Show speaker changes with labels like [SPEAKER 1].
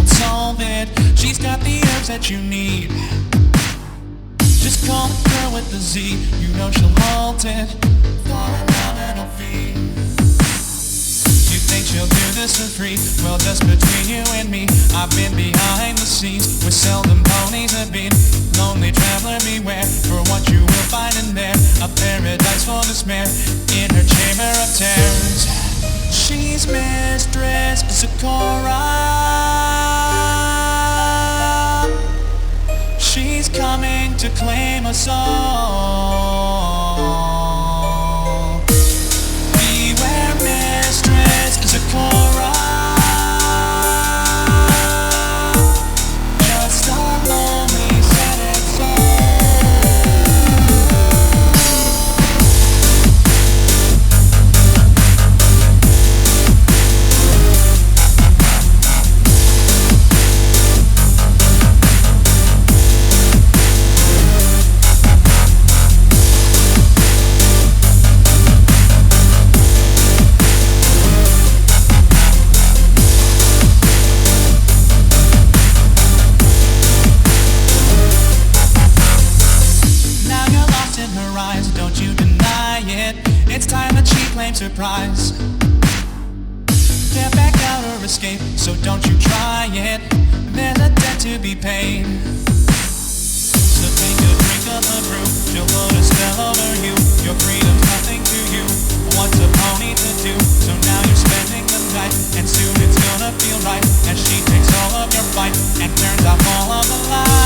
[SPEAKER 1] solve it. She's got the herbs that you need. Just call the girl with the Z, you know she'll hold it for a nominal fee. You think she'll do this for free? Well, just between you and me, I've been behind the scenes where seldom ponies have been. Lonely traveler beware, for what you will find in there, a paradise for despair, in her chamber of terrors. She's Mistress Zecora. She's coming to claim us all. Beware Mistress Zecora. Just a lonely setting surprise. Can't back out or escape, so don't you try it. There's a debt to be paid. So take a drink of the brew, she'll put a spell over you. Your freedom's nothing to you. What's a pony to do? So now you're spending the night, and soon it's gonna feel right as she takes all of your fight and turns off all of the lights.